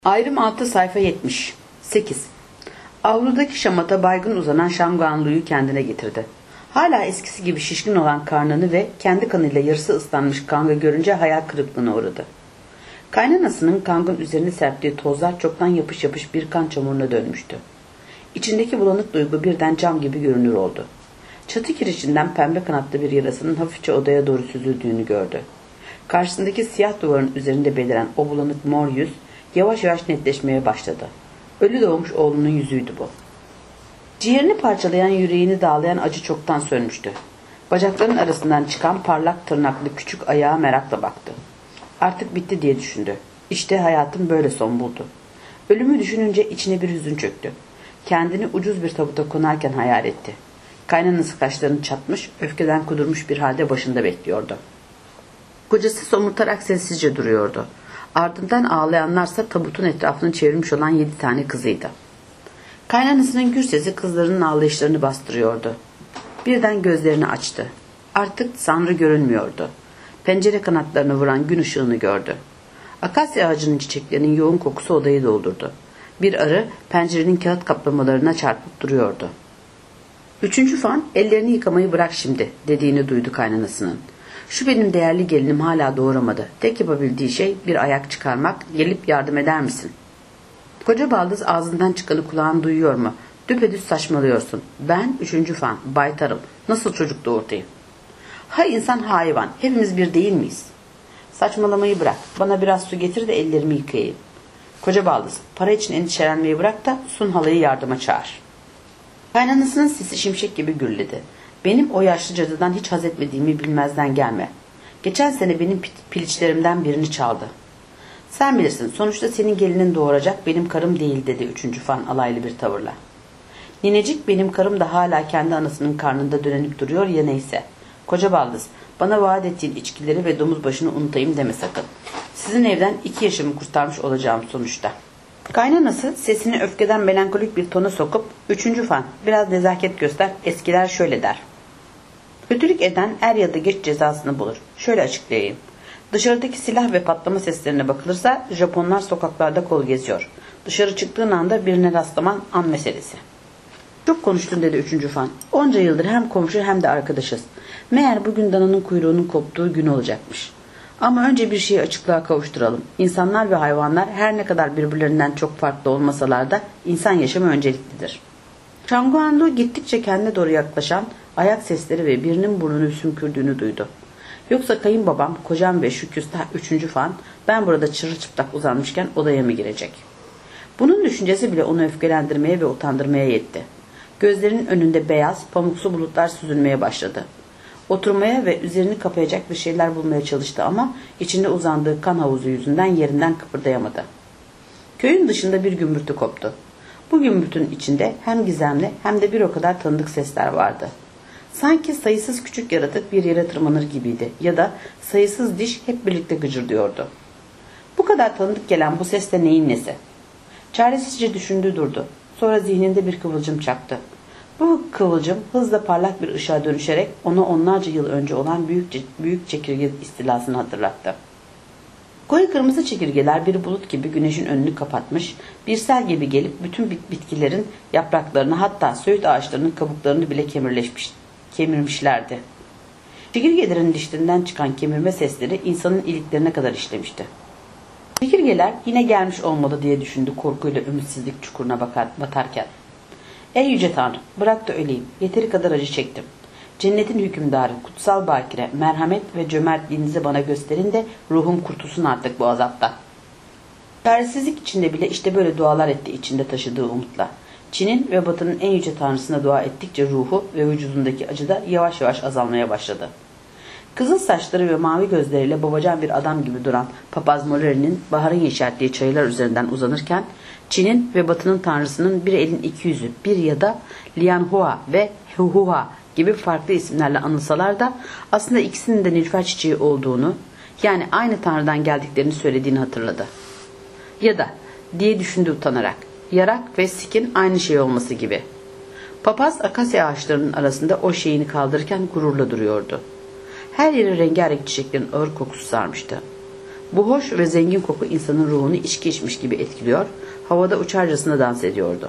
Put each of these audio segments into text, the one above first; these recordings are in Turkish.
Ayrım 6 sayfa 70. 8. Avludaki şamata baygın uzanan Şanguanlu'yu kendine getirdi. Hala eskisi gibi şişkin olan karnını ve kendi kanıyla yarısı ıslanmış Kang'ı görünce hayal kırıklığına uğradı. Kaynanasının Kang'ın üzerine serptiği tozlar çoktan yapış yapış bir kan çamuruna dönmüştü. İçindeki bulanık duygu birden cam gibi görünür oldu. Çatı kirişinden pembe kanatlı bir yarasının hafifçe odaya doğru süzüldüğünü gördü. Karşısındaki siyah duvarın üzerinde beliren o bulanık mor yüz yavaş yavaş netleşmeye başladı. Ölü doğmuş oğlunun yüzüydü bu. Ciğerini parçalayan, yüreğini dağlayan acı çoktan sönmüştü. Bacaklarının arasından çıkan parlak tırnaklı küçük ayağa merakla baktı. Artık bitti diye düşündü. İşte hayatım böyle son buldu. Ölümü düşününce içine bir hüzün çöktü. Kendini ucuz bir tabuta konarken hayal etti. Kaynanası kaşlarını çatmış, öfkeden kudurmuş bir halde başında bekliyordu. Kocası somurtarak sessizce duruyordu. Ardından ağlayanlarsa tabutun etrafını çevirmiş olan 7 tane kızıydı. Kaynanasının gür sesi kızlarının ağlayışlarını bastırıyordu. Birden gözlerini açtı. Artık Tanrı görünmüyordu. Pencere kanatlarını vuran gün ışığını gördü. Akasya ağacının çiçeklerinin yoğun kokusu odayı doldurdu. Bir arı pencerenin kağıt kaplamalarına çarpıp duruyordu. 3. fan ellerini yıkamayı bırak şimdi dediğini duydu kaynanasının. Şu benim değerli gelinim hala doğuramadı. Tek yapabildiği şey bir ayak çıkarmak. Gelip yardım eder misin? Koca baldız ağzından çıkanı kulağın duyuyor mu? Düpedüz saçmalıyorsun. Ben 3. fan. Baytarım. Nasıl çocuk doğurtayım? Ha insan ha hayvan. Hepimiz bir değil miyiz? Saçmalamayı bırak. Bana biraz su getir de ellerimi yıkayayım. Koca baldız. Para için endişelenmeyi bırak da Sun halayı yardıma çağır. Kaynanasının sesi şimşek gibi gürledi. Benim o yaşlı cadıdan hiç haz etmediğimi bilmezden gelme. Geçen sene benim piliçlerimden birini çaldı. Sen bilirsin, sonuçta senin gelinin doğuracak, benim karım değil dedi 3. fan alaylı bir tavırla. Ninecik benim karım da hala kendi anasının karnında dönenip duruyor ya neyse. Koca baldız, bana vaat ettiğin içkileri ve domuz başını unutayım deme sakın. Sizin evden 2 yaşımı kurtarmış olacağım sonuçta. Kaynanası sesini öfkeden melankolik bir tona sokup 3. fan biraz nezaket göster, eskiler şöyle der. Kötülük eden er ya da geç cezasını bulur. Şöyle açıklayayım. Dışarıdaki silah ve patlama seslerine bakılırsa Japonlar sokaklarda kol geziyor. Dışarı çıktığın anda birine rastlaman an meselesi. Çok konuştun dedi 3. fan. Onca yıldır hem komşu hem de arkadaşız. Meğer bugün dananın kuyruğunun koptuğu gün olacakmış. Ama önce bir şeyi açıklığa kavuşturalım. İnsanlar ve hayvanlar her ne kadar birbirlerinden çok farklı olmasalar da insan yaşamı önceliklidir. Şanguanlu gittikçe kendine doğru yaklaşan ayak sesleri ve birinin burnunu sümkürdüğünü duydu. Yoksa kayınbabam, kocam ve şu küstah 3. fan ben burada çırılçıplak uzanmışken odaya mı girecek? Bunun düşüncesi bile onu öfkelendirmeye ve utandırmaya yetti. Gözlerinin önünde beyaz, pamuksu bulutlar süzülmeye başladı. Oturmaya ve üzerini kapayacak bir şeyler bulmaya çalıştı ama içinde uzandığı kan havuzu yüzünden yerinden kıpırdayamadı. Köyün dışında bir gümbürtü koptu. Bu gümbürtünün içinde hem gizemli hem de bir o kadar tanıdık sesler vardı. Sanki sayısız küçük yaratık bir yere tırmanır gibiydi ya da sayısız diş hep birlikte gıcırdıyordu. Bu kadar tanıdık gelen bu ses de neyin nesi? Çaresizce düşündü durdu. Sonra zihninde bir kıvılcım çaktı. Bu kıvılcım hızla parlak bir ışığa dönüşerek ona onlarca yıl önce olan büyük çekirge istilasını hatırlattı. Koyu kırmızı çekirgeler bir bulut gibi güneşin önünü kapatmış, bir sel gibi gelip bütün bitkilerin yapraklarını hatta söğüt ağaçlarının kabuklarını bile kemirmişlerdi. Çekirgelerin dişlerinden çıkan kemirme sesleri insanın iliklerine kadar işlemişti. Çekirgeler yine gelmiş olmalı diye düşündü korkuyla ümitsizlik çukuruna batarken. Ey yüce Tanrı, bırak da öleyim. Yeteri kadar acı çektim. Cennetin hükümdarı, kutsal bakire, merhamet ve cömertliğinizi bana gösterin de ruhum kurtulsun artık bu azaptan. Çaresizlik içinde bile işte böyle dualar etti içinde taşıdığı umutla. Çin'in ve Batı'nın en yüce tanrısına dua ettikçe ruhu ve vücudundaki acı da yavaş yavaş azalmaya başladı. Kızıl saçları ve mavi gözleriyle babacan bir adam gibi duran Papaz Moleri'nin baharın yeşerttiği çayılar üzerinden uzanırken Çin'in ve Batı'nın tanrısının bir elin 2 yüzü, bir ya da Lianhua ve Huhua gibi farklı isimlerle anılsalar da aslında ikisinin de nilüfer çiçeği olduğunu, yani aynı tanrıdan geldiklerini söylediğini hatırladı. Ya da diye düşündü utanarak, yarak ve sikin aynı şey olması gibi. Papaz akasya ağaçlarının arasında o şeyini kaldırırken gururla duruyordu. Her yeri rengarenk çiçeklerin ağır kokusu sarmıştı. Bu hoş ve zengin koku insanın ruhunu içki içmiş gibi etkiliyor, havada uçarcasına dans ediyordu.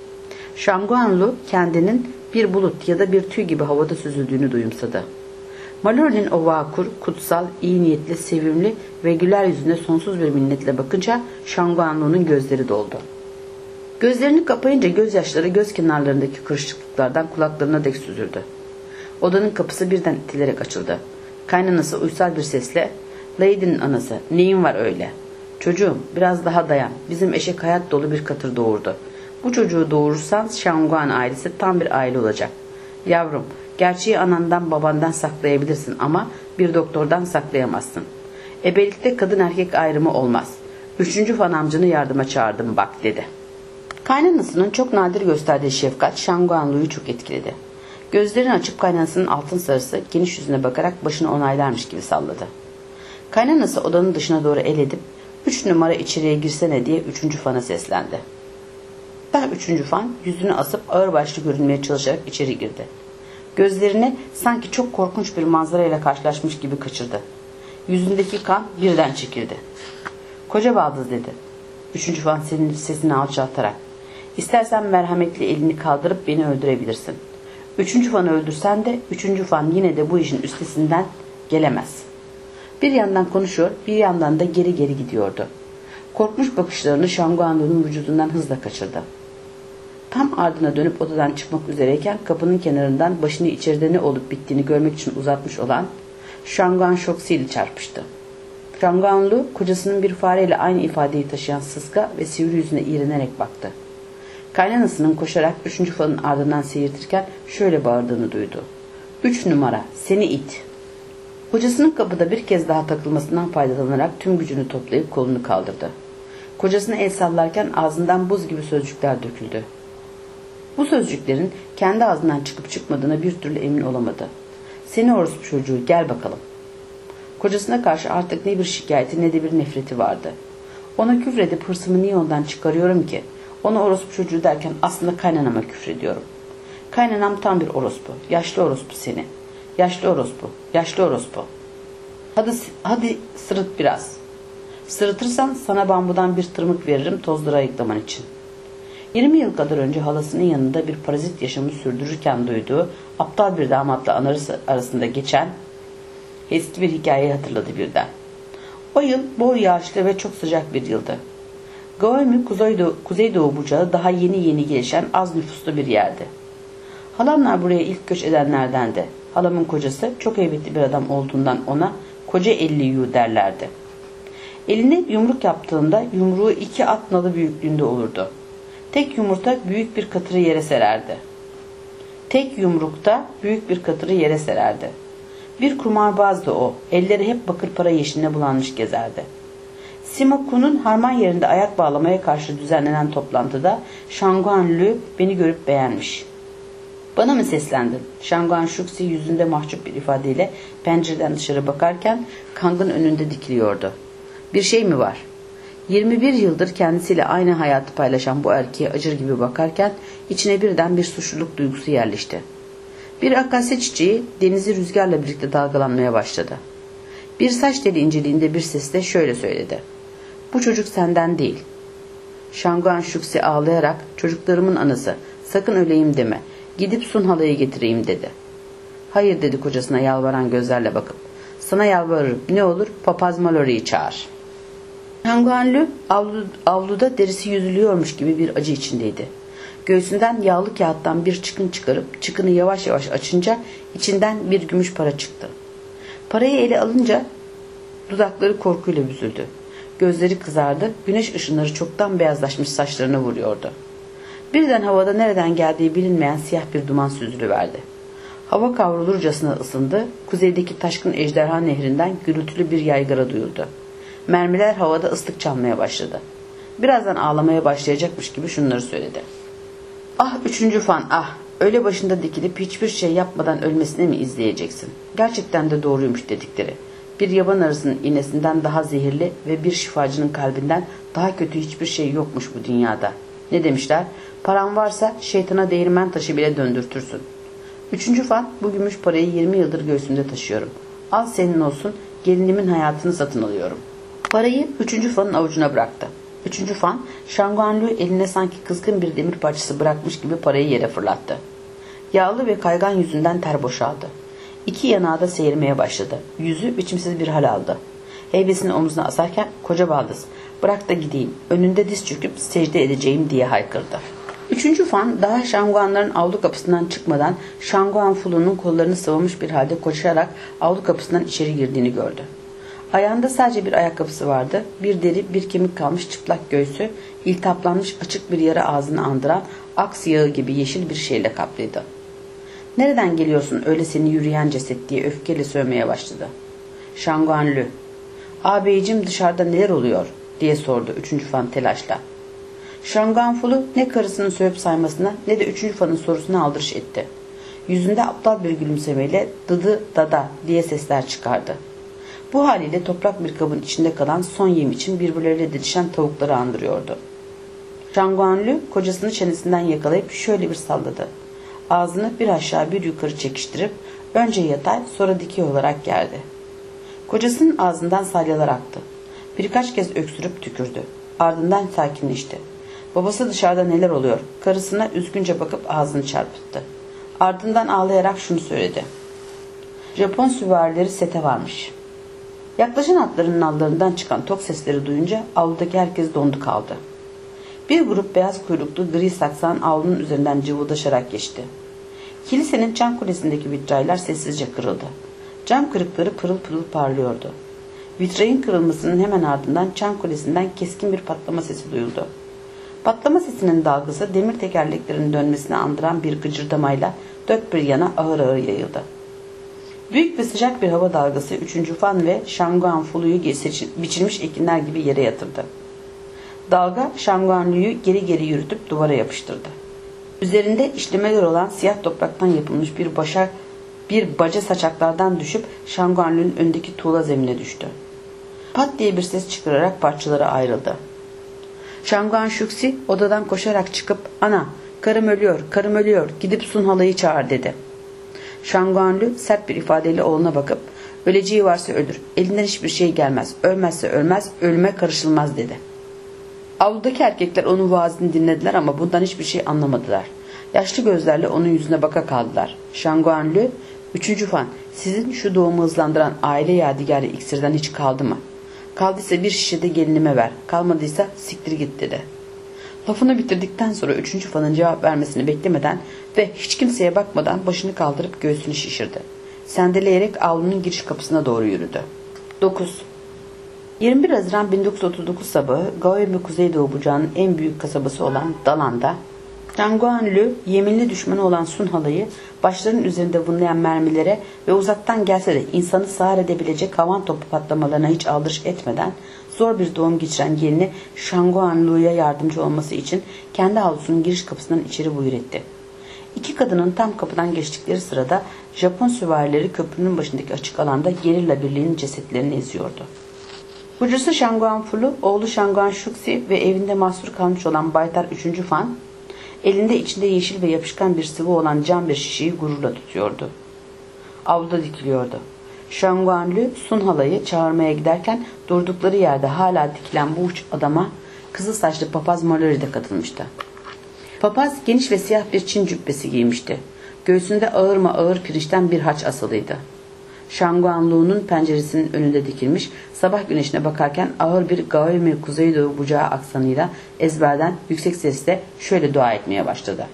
Şanguanlu kendinin bir bulut ya da bir tüy gibi havada süzüldüğünü duyumsadı. Mallory'nin o vakur, kutsal, iyi niyetli, sevimli ve güler yüzüne sonsuz bir minnetle bakınca Şanguanlu'nun gözleri doldu. Gözlerini kapayınca gözyaşları göz kenarlarındaki kırışıklıklardan kulaklarına dek süzüldü. Odanın kapısı birden itilerek açıldı. Kaynanası uysal bir sesle, "Lady'nin anası, neyin var öyle? Çocuğum, biraz daha dayan. Bizim eşek hayat dolu bir katır doğurdu. Bu çocuğu doğurursan Şanguan ailesi tam bir aile olacak. Yavrum, gerçeği anandan babandan saklayabilirsin ama bir doktordan saklayamazsın. Ebelikte kadın erkek ayrımı olmaz. 3. Fan amcanı yardıma çağırdım bak," dedi. Kaynanasının çok nadir gösterdiği şefkat Şanguanlu'yu çok etkiledi. Gözlerini açıp kaynanasının altın sarısı geniş yüzüne bakarak başını onaylarmış gibi salladı. Kaynanası odanın dışına doğru el edip 3 numara içeriye girsene diye 3. Fan'a seslendi. Daha 3. Fan yüzünü asıp ağırbaşlı görünmeye çalışarak içeri girdi. Gözlerini sanki çok korkunç bir manzarayla karşılaşmış gibi kaçırdı. Yüzündeki kan birden çekildi. "Koca baldız," dedi 3. Fan senin sesini alçaltarak. "İstersen merhametli elini kaldırıp beni öldürebilirsin. 3. Fan'ı öldürsen de 3. Fan yine de bu işin üstesinden gelemez." Bir yandan konuşuyor, bir yandan da geri geri gidiyordu. Korkmuş bakışlarını Şanguanlu'nun vücudundan hızla kaçırdı. Tam ardına dönüp odadan çıkmak üzereyken kapının kenarından başını içeride ne olup bittiğini görmek için uzatmış olan Şanguan Şoksi ile çarpıştı. Şanguanlu kocasının bir fareyle aynı ifadeyi taşıyan sıska ve sivri yüzüne iğrenerek baktı. Kaynanasının koşarak 3. Fan'ın ardından seyirtirken şöyle bağırdığını duydu. 3 numara, seni it. Kocasının kapıda bir kez daha takılmasından faydalanarak tüm gücünü toplayıp kolunu kaldırdı. Kocasına el sallarken ağzından buz gibi sözcükler döküldü. Bu sözcüklerin kendi ağzından çıkıp çıkmadığına bir türlü emin olamadı. "Seni orospu çocuğu, gel bakalım." Kocasına karşı artık ne bir şikayeti ne de bir nefreti vardı. Ona küfredip hırsımı niye ondan çıkarıyorum ki? Ona orospu çocuğu derken aslında kaynanama küfrediyorum. Kaynanam tam bir orospu. Yaşlı orospu seni. Yaşlı orospu. Yaşlı orospu. Hadi sırıt biraz. Sırıtırsan sana bambudan bir tırmık veririm tozları ayıklaman için. 20 yıl kadar önce halasının yanında bir parazit yaşamı sürdürürken duyduğu aptal bir damatla anarısı arasında geçen eski bir hikayeyi hatırladı birden. O yıl bol yağışlı ve çok sıcak bir yıldı. Gaomi Kuzeydoğu bucağı daha yeni gelişen az nüfuslu bir yerdi. Halamlar buraya ilk göç edenlerdendi. Halamın kocası çok heybetli bir adam olduğundan ona koca 50 yu derlerdi. Eline yumruk yaptığında yumruğu 2 at nalı büyüklüğünde olurdu. Tek yumurta büyük bir katırı yere sererdi. Tek yumrukta büyük bir katırı yere sererdi. Bir kumarbazdı o. Elleri hep bakır para yeşiline bulanmış gezerdi. Simoku'nun harman yerinde ayak bağlamaya karşı düzenlenen toplantıda Şanguanlu beni görüp beğenmiş. "Bana mı seslendin?" Şanguan Şuksi yüzünde mahcup bir ifadeyle pencereden dışarı bakarken Kang'ın önünde dikiliyordu. "Bir şey mi var?" 21 yıldır kendisiyle aynı hayatı paylaşan bu erkeğe acır gibi bakarken içine birden bir suçluluk duygusu yerleşti. Bir akasya çiçeği denizi rüzgarla birlikte dalgalanmaya başladı. Bir saç teli inceliğinde bir sesle şöyle söyledi. "Bu çocuk senden değil." Şanguan Şuksi ağlayarak "Çocuklarımın anası, sakın öleyim deme. Gidip Sun halayı getireyim," dedi. "Hayır," dedi kocasına yalvaran gözlerle bakıp. "Sana yalvarırım. Ne olur papaz Mallory'yi çağır." Şanguanlu avluda derisi yüzülüyormuş gibi bir acı içindeydi. Göğsünden yağlı kağıttan bir çıkın çıkarıp çıkını yavaş yavaş açınca içinden bir gümüş para çıktı. Parayı ele alınca dudakları korkuyla büzüldü. Gözleri kızardı, güneş ışınları çoktan beyazlaşmış saçlarına vuruyordu. Birden havada nereden geldiği bilinmeyen siyah bir duman süzülüverdi. Hava kavrulurcasına ısındı, kuzeydeki taşkın ejderha nehrinden gürültülü bir yaygara duyuldu. Mermiler havada ıslık çalmaya başladı. Birazdan ağlamaya başlayacakmış gibi şunları söyledi. "Ah 3. Fan, ah! Öyle başında dikilip hiçbir şey yapmadan ölmesini mi izleyeceksin? Gerçekten de doğruymuş dedikleri. Bir yaban arısının iğnesinden daha zehirli ve bir şifacının kalbinden daha kötü hiçbir şey yokmuş bu dünyada. Ne demişler? Paran varsa şeytana değirmen taşı bile döndürtürsün. 3. Fan, bu gümüş parayı 20 yıldır göğsümde taşıyorum. Al senin olsun, gelinimin hayatını satın alıyorum." Parayı 3. Fan'ın avucuna bıraktı. 3. Fan, Şanguanlu eline sanki kızgın bir demir parçası bırakmış gibi parayı yere fırlattı. Yağlı ve kaygan yüzünden ter boşaldı. İki yanağı da seyirmeye başladı. Yüzü biçimsiz bir hal aldı. Heybesini omzuna asarken koca baldız, bırak da gideyim, önünde diz çöküp secde edeceğim diye haykırdı. 3. Fan daha Şanguanların avlu kapısından çıkmadan Şanguan Fulu'nun kollarını sıvamış bir halde koşarak avlu kapısından içeri girdiğini gördü. Ayağında sadece bir ayakkabısı vardı. Bir deri, bir kemik kalmış çıplak göğsü, iltihaplanmış açık bir yara ağzını andıran aks yağı gibi yeşil bir şeyle kaplıydı. "Nereden geliyorsun öyle seni yürüyen ceset?" diye öfkeyle sövmeye başladı. Şanguanlu, "Ağabeyciğim dışarıda neler oluyor?" diye sordu 3. Fan telaşla. Şanguanfulu ne karısının sövüp saymasına ne de 3. Fan'ın sorusuna aldırış etti. Yüzünde aptal bir gülümsemeyle "dıdı dada" diye sesler çıkardı. Bu haliyle toprak bir kabın içinde kalan son yem için birbirleriyle didişen tavukları andırıyordu. Şanguanlu kocasını çenesinden yakalayıp şöyle bir salladı. Ağzını bir aşağı bir yukarı çekiştirip önce yatay sonra dikey olarak gerdi. Kocasının ağzından salyalar aktı. Birkaç kez öksürüp tükürdü. Ardından sakinleşti. Babası dışarıda neler oluyor? Karısına üzgünce bakıp ağzını çarpıttı. Ardından ağlayarak şunu söyledi. Japon süvarileri sete varmış. Yaklaşan atların nallarından çıkan tok sesleri duyunca avludaki herkes dondu kaldı. Bir grup beyaz kuyruklu gri saksan avlunun üzerinden cıvıldaşarak geçti. Kilisenin çan kulesindeki vitraylar sessizce kırıldı. Cam kırıkları pırıl pırıl parlıyordu. Vitrayın kırılmasının hemen ardından çan kulesinden keskin bir patlama sesi duyuldu. Patlama sesinin dalgası demir tekerleklerin dönmesini andıran bir gıcırdamayla dört bir yana ağır ağır yayıldı. Büyük ve sıcak bir hava dalgası 3. Fan ve Şanguanfulu'yu biçilmiş ekinler gibi yere yatırdı. Dalga Şanguanlu'yu geri geri yürütüp duvara yapıştırdı. Üzerinde işlemeler olan siyah topraktan yapılmış bir baca saçaklardan düşüp Şanguanlu'nun öndeki tuğla zemine düştü. Pat diye bir ses çıkararak parçalara ayrıldı. Şanguan Şuksi odadan koşarak çıkıp "Ana, karım ölüyor, karım ölüyor, gidip Sun halayı çağır" dedi. Şanguanlu sert bir ifadeyle oğluna bakıp "Öleceği varsa ölür, elinden hiçbir şey gelmez, ölmezse ölmez, ölüme karışılmaz" dedi. Avludaki erkekler onun vaazını dinlediler ama bundan hiçbir şey anlamadılar. Yaşlı gözlerle onun yüzüne baka kaldılar. Şanguanlu, 3. Fan, "Sizin şu doğumu hızlandıran aile yadigarı iksirden hiç kaldı mı? Kaldıysa bir şişede gelinime ver, kalmadıysa siktir git" dedi. Lafını bitirdikten sonra 3. Fan'ın cevap vermesini beklemeden ve hiç kimseye bakmadan başını kaldırıp göğsünü şişirdi. Sendeleyerek avlunun giriş kapısına doğru yürüdü. 9. 21 Haziran 1939 sabahı Gaoyme Kuzeydoğu bucağının en büyük kasabası olan Dalan'da Şanguanlu yeminli düşmanı olan Sun halayı başlarının üzerinde vınlayan mermilere ve uzaktan gelse de insanı sağır edebilecek havan topu patlamalarına hiç aldırış etmeden zor bir doğum geçiren gelini Şanguanlu'ya yardımcı olması için kendi avlusunun giriş kapısından içeri buyur etti. İki kadının tam kapıdan geçtikleri sırada Japon süvarileri köprünün başındaki açık alanda gerilla birliğinin cesetlerini eziyordu. Kocası Şanguanfulu, oğlu Şanguan Şuksi ve evinde mahsur kalmış olan Baytar 3. Fan, elinde içinde yeşil ve yapışkan bir sıvı olan cam bir şişeyi gururla tutuyordu. Avluda dikiliyordu. Şanguanlu Sun halayı çağırmaya giderken durdukları yerde hala dikilen bu uç adama kızıl saçlı papaz Mallory de katılmıştı. Papaz geniş ve siyah bir Çin cübbesi giymişti. Göğsünde ağır mı ağır pirinçten bir haç asılıydı. Şanguanlu'nun penceresinin önünde dikilmiş, sabah güneşine bakarken ağır bir Gaoyme Kuzeydoğu bucağı aksanıyla ezberden yüksek sesle şöyle dua etmeye başladı.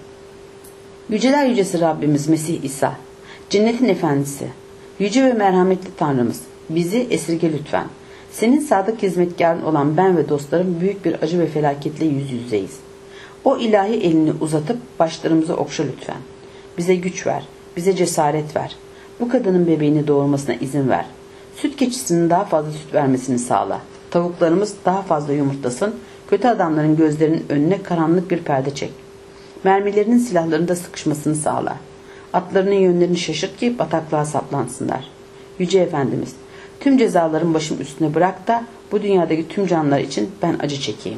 Yüceler yücesi Rabbimiz Mesih İsa, cennetin efendisi, yüce ve merhametli Tanrımız, bizi esirge lütfen. Senin sadık hizmetkarın olan ben ve dostlarım büyük bir acı ve felaketle yüz yüzeyiz. O ilahi elini uzatıp başlarımıza okşa lütfen. Bize güç ver, bize cesaret ver. Bu kadının bebeğini doğurmasına izin ver. Süt keçisinin daha fazla süt vermesini sağla. Tavuklarımız daha fazla yumurtlasın. Kötü adamların gözlerinin önüne karanlık bir perde çek. Mermilerinin silahlarında sıkışmasını sağla. Atlarının yönlerini şaşırt ki bataklığa saplansınlar. Yüce Efendimiz, tüm cezaların başım üstüne bırak da bu dünyadaki tüm canlılar için ben acı çekeyim.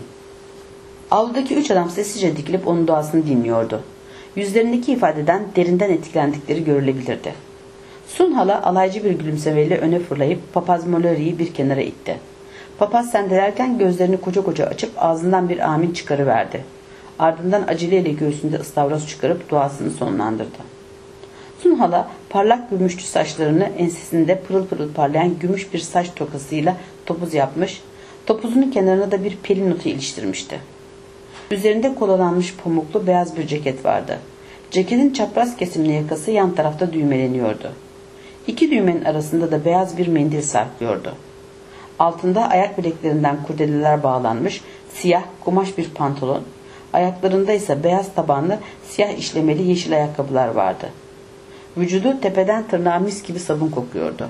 Avludaki 3 adam sessizce dikilip onun duasını dinliyordu. Yüzlerindeki ifadeden derinden etkilendikleri görülebilirdi. Sun hala alaycı bir gülümsemeyle öne fırlayıp papaz Mallory'yi bir kenara itti. Papaz sendelerken gözlerini koca koca açıp ağzından bir amin çıkarıverdi. Ardından aceleyle göğsünde ıstavroz çıkarıp duasını sonlandırdı. Sun hala parlak gümüşlü saçlarını ensesinde pırıl pırıl parlayan gümüş bir saç tokasıyla topuz yapmış, topuzunun kenarına da bir pelin notu iliştirmişti. Üzerinde kolalanmış pamuklu beyaz bir ceket vardı. Ceketin çapraz kesimli yakası yan tarafta düğmeleniyordu. İki düğmenin arasında da beyaz bir mendil sarkıyordu. Altında ayak bileklerinden kurdeleler bağlanmış siyah kumaş bir pantolon, ayaklarında ise beyaz tabanlı siyah işlemeli yeşil ayakkabılar vardı. Vücudu tepeden tırnağa mis gibi sabun kokuyordu.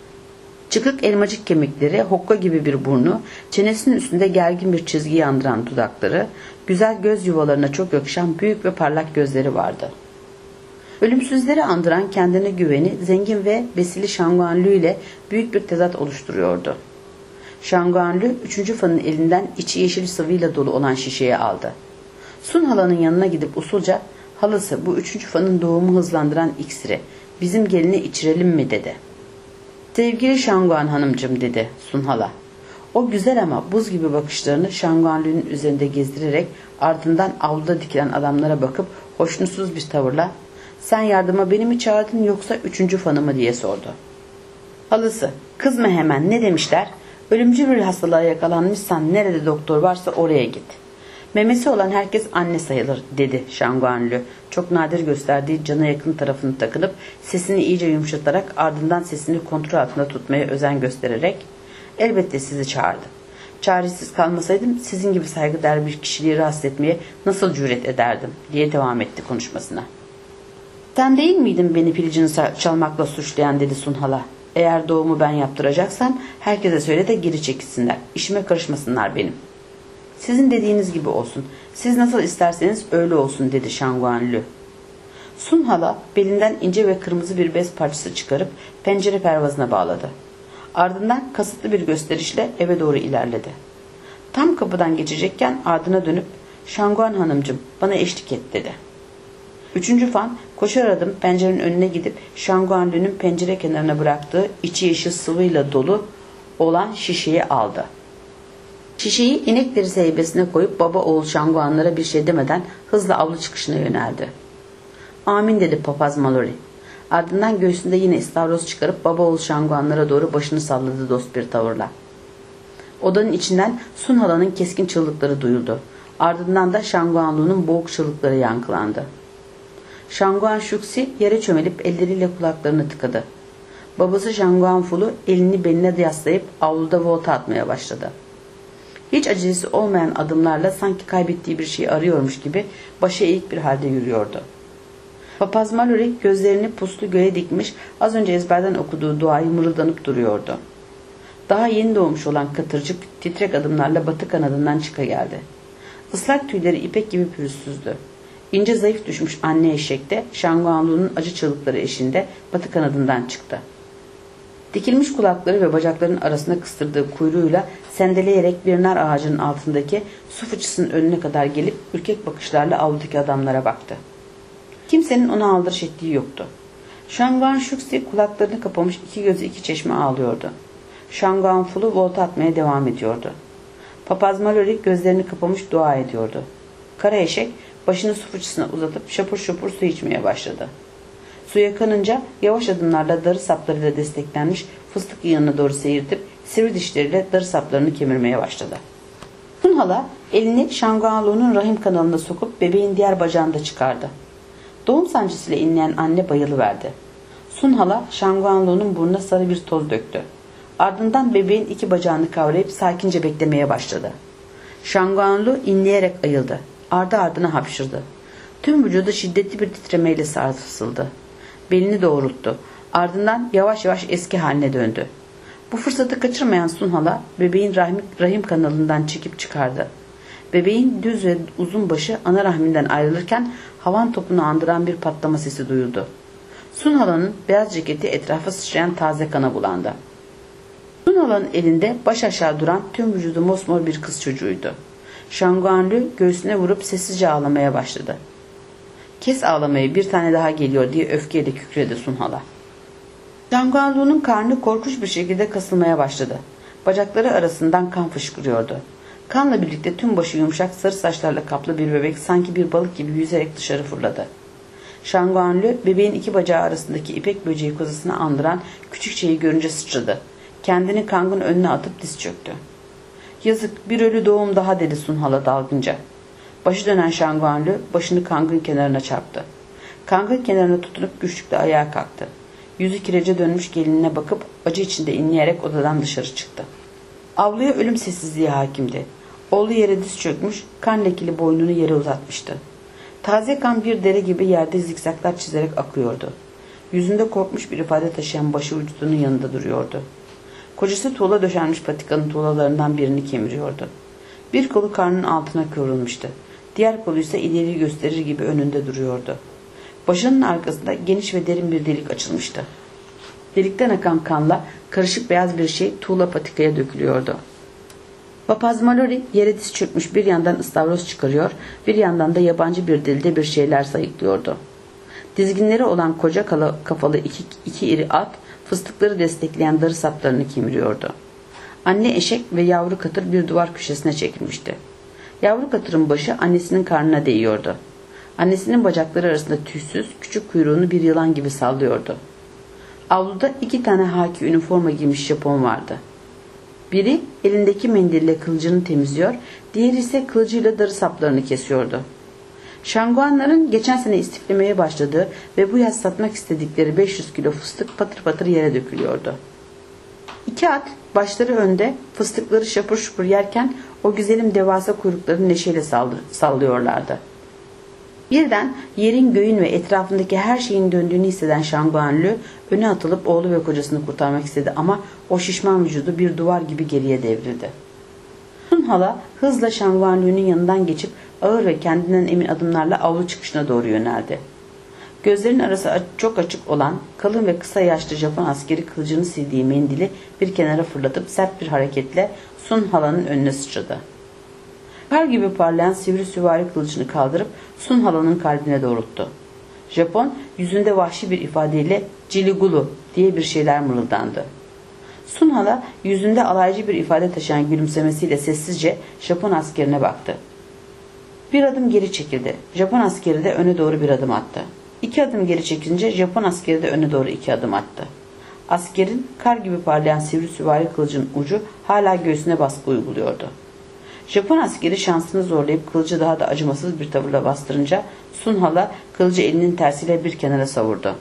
Çıkık elmacık kemikleri, hokka gibi bir burnu, çenesinin üstünde gergin bir çizgi yandıran dudakları, güzel göz yuvalarına çok yakışan büyük ve parlak gözleri vardı. Ölümsüzleri andıran kendine güveni, zengin ve besili Şanguanlu ile büyük bir tezat oluşturuyordu. Şanguanlu, 3. Fan'ın elinden içi yeşil sıvıyla dolu olan şişeyi aldı. Sun halanın yanına gidip usulca, "Halası, bu 3. Fan'ın doğumu hızlandıran iksiri, bizim geline içirelim mi?" dedi. "Sevgili Şanguan hanımcığım," dedi Sun hala. O güzel ama buz gibi bakışlarını Şanguanlu'nun üzerinde gezdirerek ardından avluda dikilen adamlara bakıp hoşnutsuz bir tavırla, "Sen yardıma beni mi çağırdın yoksa 3. Fan'ı mı?" diye sordu. "Halası, kızma hemen, ne demişler? Ölümcül bir hastalığa yakalanmışsan nerede doktor varsa oraya git. Memesi olan herkes anne sayılır," dedi Şanguanlu. Çok nadir gösterdiği cana yakın tarafını takınıp sesini iyice yumuşatarak ardından sesini kontrol altında tutmaya özen göstererek, "Elbette sizi çağırdım. Çaresiz kalmasaydım sizin gibi saygıdeğer bir kişiliği rahatsız etmeye nasıl cüret ederdim?" diye devam etti konuşmasına. "Sen değil miydin beni pilicini çalmakla suçlayan?" dedi Sun hala. "Eğer doğumu ben yaptıracaksan herkese söyle de geri çekilsinler. İşime karışmasınlar benim." "Sizin dediğiniz gibi olsun. Siz nasıl isterseniz öyle olsun," dedi Şanguanlu. Sun hala belinden ince ve kırmızı bir bez parçası çıkarıp pencere pervazına bağladı. Ardından kasıtlı bir gösterişle eve doğru ilerledi. Tam kapıdan geçecekken ardına dönüp, "Şanguan hanımcığım, bana eşlik et," dedi. 3. Fan koşar adım pencerenin önüne gidip Şanguanlu'nun pencere kenarına bıraktığı içi yeşil sıvıyla dolu olan şişeyi aldı. Şişeyi inek derisi heybesine koyup baba oğul Şanguanlara bir şey demeden hızla avlu çıkışına yöneldi. "Amin," dedi papaz Mallory. Ardından göğsünde yine istavroz çıkarıp baba oğul Şanguanlara doğru başını salladı dost bir tavırla. Odanın içinden Sun halanın keskin çığlıkları duyuldu. Ardından da Şanguanlu'nun boğuk çığlıkları yankılandı. Şanguan Şuksi yere çömelip elleriyle kulaklarını tıkadı. Babası Şanguan Fulu elini beline yaslayıp avluda volta atmaya başladı. Hiç acelesi olmayan adımlarla sanki kaybettiği bir şeyi arıyormuş gibi başı eğik bir halde yürüyordu. Papaz Mallory gözlerini puslu göğe dikmiş, az önce ezberden okuduğu duayı mırıldanıp duruyordu. Daha yeni doğmuş olan katırcık titrek adımlarla batı kanadından çıkageldi. Islak tüyleri ipek gibi pürüzsüzdü. İnce zayıf düşmüş anne eşek de Şanguanlu'nun acı çığlıkları eşinde batı kanadından çıktı. Dikilmiş kulakları ve bacaklarının arasına kıstırdığı kuyruğuyla sendeleyerek bir nar ağacının altındaki su fıçısının önüne kadar gelip ürkek bakışlarla avludaki adamlara baktı. Kimsenin ona aldırış ettiği yoktu. Şanguan Şuksi kulaklarını kapamış, iki gözü iki çeşme ağlıyordu. Şanguan Fulu volta atmaya devam ediyordu. Papaz Mallory gözlerini kapamış dua ediyordu. Kara eşek başını su fıçısına uzatıp şapur şapur su içmeye başladı. Suya kanınca yavaş adımlarla darı saplarıyla desteklenmiş fıstık yığınına doğru seyirtip sivri dişleriyle darı saplarını kemirmeye başladı. Sun hala elini Şanguanlu'nun rahim kanalına sokup bebeğin diğer bacağını da çıkardı. Doğum sancısıyla inleyen anne bayılıverdi. Sun hala Şanguanlu'nun burnuna sarı bir toz döktü. Ardından bebeğin iki bacağını kavrayıp sakince beklemeye başladı. Şanguanlu inleyerek ayıldı. Ardı ardına hapşırdı. Tüm vücudu şiddetli bir titremeyle sarsıldı. Belini doğrulttu. Ardından yavaş yavaş eski haline döndü. Bu fırsatı kaçırmayan Sun hala bebeğin rahim kanalından çekip çıkardı. Bebeğin düz ve uzun başı ana rahminden ayrılırken havan topunu andıran bir patlama sesi duyuldu. Sun halanın beyaz ceketi etrafa sıçrayan taze kana bulandı. Sun halanın elinde baş aşağı duran tüm vücudu mosmor bir kız çocuğuydu. Şanguanlu göğsüne vurup sessizce ağlamaya başladı. "Kes ağlamayı, bir tane daha geliyor," diye öfkeyle kükredi Sun hala. Şanguanlu'nun karnı korkunç bir şekilde kasılmaya başladı. Bacakları arasından kan fışkırıyordu. Kanla birlikte tüm başı yumuşak sarı saçlarla kaplı bir bebek sanki bir balık gibi yüzerek dışarı fırladı. Şanguanlu bebeğin iki bacağı arasındaki ipek böceği kozasını andıran küçük şeyi görünce sıçradı. Kendini Kang'ın önüne atıp diz çöktü. "Yazık, bir ölü doğum daha," dedi Sun Hala dalgınca. Başı dönen Şanguanlu başını Kang'ın kenarına çarptı. Kang'ın kenarına tutunup güçlükle ayağa kalktı. Yüzü kirece dönmüş gelinine bakıp acı içinde inleyerek odadan dışarı çıktı. Avluya ölüm sessizliği hakimdi. Oğlu yere diz çökmüş, kan lekeli boynunu yere uzatmıştı. Taze kan bir dere gibi yerde zikzaklar çizerek akıyordu. Yüzünde korkmuş bir ifade taşıyan başı vücudunun yanında duruyordu. Kocası tuğla döşenmiş patikanın tuğlalarından birini kemiriyordu. Bir kolu karnının altına kıvrılmıştı. Diğer kolu ise ileri gösterir gibi önünde duruyordu. Başının arkasında geniş ve derin bir delik açılmıştı. Delikten akan kanla karışık beyaz bir şey tuğla patikaya dökülüyordu. Papaz Mallory yere diz çökmüş, bir yandan ıstavroz çıkarıyor, bir yandan da yabancı bir dilde bir şeyler sayıklıyordu. Dizginleri olan koca kafalı iki iri at, fıstıkları destekleyen darı saplarını kemiriyordu. Anne eşek ve yavru katır bir duvar köşesine çekilmişti. Yavru katırın başı annesinin karnına değiyordu. Annesinin bacakları arasında tüysüz, küçük kuyruğunu bir yılan gibi sallıyordu. Avluda iki tane haki üniforma giymiş Japon vardı. Biri elindeki mendille kılıcını temizliyor, diğeri ise kılıcıyla darı saplarını kesiyordu. Şanguanların geçen sene istiflemeye başladığı ve bu yaz satmak istedikleri 500 kilo fıstık patır patır yere dökülüyordu. İki at başları önde fıstıkları şapur şupur yerken o güzelim devasa kuyruklarını neşeyle sallıyorlardı. Birden yerin, göğün ve etrafındaki her şeyin döndüğünü hisseden Şanguanlu öne atılıp oğlu ve kocasını kurtarmak istedi ama o şişman vücudu bir duvar gibi geriye devrildi. Sun Hala hızla Şanguanlu'nun yanından geçip ağır ve kendinden emin adımlarla avlu çıkışına doğru yöneldi. Gözlerinin arası çok açık olan kalın ve kısa yaşlı Japon askeri kılıcını sildiği mendili bir kenara fırlatıp sert bir hareketle Sun Hala'nın önüne sıçradı. Kar gibi parlayan sivri süvari kılıcını kaldırıp Sun Hala'nın kalbine doğrulttu. Japon yüzünde vahşi bir ifadeyle "Ciligulu" diye bir şeyler mırıldandı. Sun Hala yüzünde alaycı bir ifade taşıyan gülümsemesiyle sessizce Japon askerine baktı. Bir adım geri çekildi. Japon askeri de öne doğru bir adım attı. 2 adım geri çekince Japon askeri de öne doğru 2 adım attı. Askerin kar gibi parlayan sivri süvari kılıcın ucu hala göğsüne baskı uyguluyordu. Japon askeri şansını zorlayıp kılıcı daha da acımasız bir tavırla bastırınca Sun Hala kılıcı elinin tersiyle bir kenara savurdu.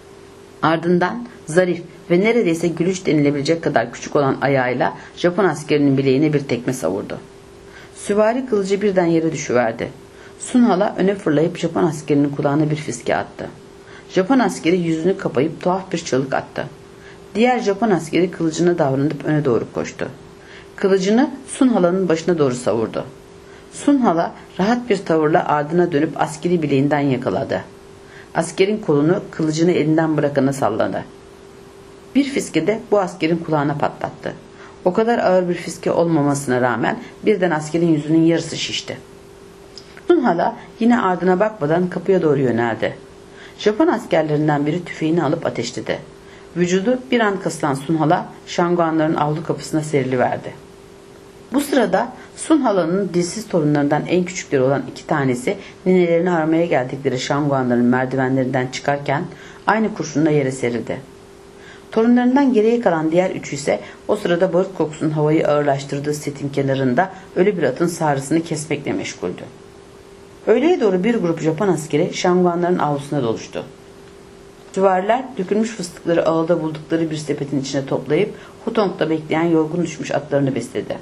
Ardından zarif ve neredeyse gülüş denilebilecek kadar küçük olan ayağıyla Japon askerinin bileğine bir tekme savurdu. Süvari kılıcı birden yere düşüverdi. Sun Hala öne fırlayıp Japon askerinin kulağına bir fiske attı. Japon askeri yüzünü kapayıp tuhaf bir çığlık attı. Diğer Japon askeri kılıcına davranıp öne doğru koştu. Kılıcını Sun Hala'nın başına doğru savurdu. Sun Hala rahat bir tavırla ardına dönüp askeri bileğinden yakaladı. Askerin kolunu kılıcını elinden bırakana salladı. Bir fiske de bu askerin kulağına patlattı. O kadar ağır bir fiske olmamasına rağmen birden askerin yüzünün yarısı şişti. Sun Hala yine ardına bakmadan kapıya doğru yöneldi. Japon askerlerinden biri tüfeğini alıp ateşledi. Vücudu bir an kasılan Sun Hala Şanguanların avlu kapısına seriliverdi. Bu sırada Sun Hala'nın dilsiz torunlarından en küçükleri olan 2 tanesi ninelerini aramaya geldikleri Şanguanların merdivenlerinden çıkarken aynı kurşunla yere serildi. Torunlarından geriye kalan diğer 3'ü ise o sırada barut kokusunun havayı ağırlaştırdığı setin kenarında ölü bir atın sağrısını kesmekle meşguldü. Öğleye doğru bir grup Japon askeri Şanguanların avlusuna doluştu. Süvariler dökülmüş fıstıkları ağılda buldukları bir sepetin içine toplayıp Hutong'da bekleyen yorgun düşmüş atlarını besledi.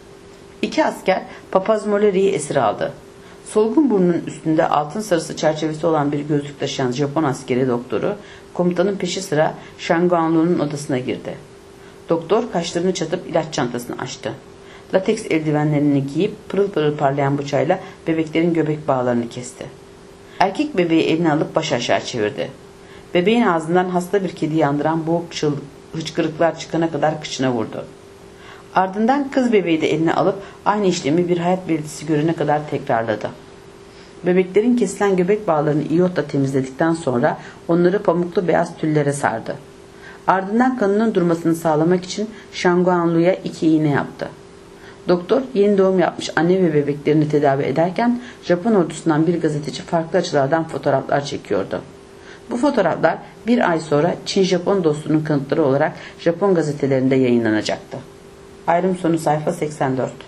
2 asker Papaz Mallory'yi esir aldı. Solgun burnunun üstünde altın sarısı çerçevesi olan bir gözlük taşıyan Japon askeri doktoru komutanın peşi sıra Şanguanlu'nun odasına girdi. Doktor kaşlarını çatıp ilaç çantasını açtı. Lateks eldivenlerini giyip pırıl pırıl parlayan bıçağıyla bebeklerin göbek bağlarını kesti. Erkek bebeği eline alıp baş aşağı çevirdi. Bebeğin ağzından hasta bir kediyi andıran boğuk hıçkırıklar çıkana kadar kıçına vurdu. Ardından kız bebeği de eline alıp aynı işlemi bir hayat belirtisi görene kadar tekrarladı. Bebeklerin kesilen göbek bağlarını iyotla temizledikten sonra onları pamuklu beyaz tüllere sardı. Ardından kanının durmasını sağlamak için Şanguanlu'ya 2 iğne yaptı. Doktor yeni doğum yapmış anne ve bebeklerini tedavi ederken Japon ordusundan bir gazeteci farklı açılardan fotoğraflar çekiyordu. Bu fotoğraflar bir ay sonra Çin-Japon dostluğunun kanıtları olarak Japon gazetelerinde yayınlanacaktı. Ayrım sonu sayfa 84.